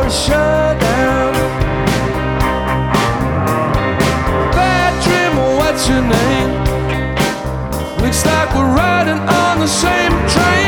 shut down. Bad dream, what's your name? Looks like we're riding on the same train.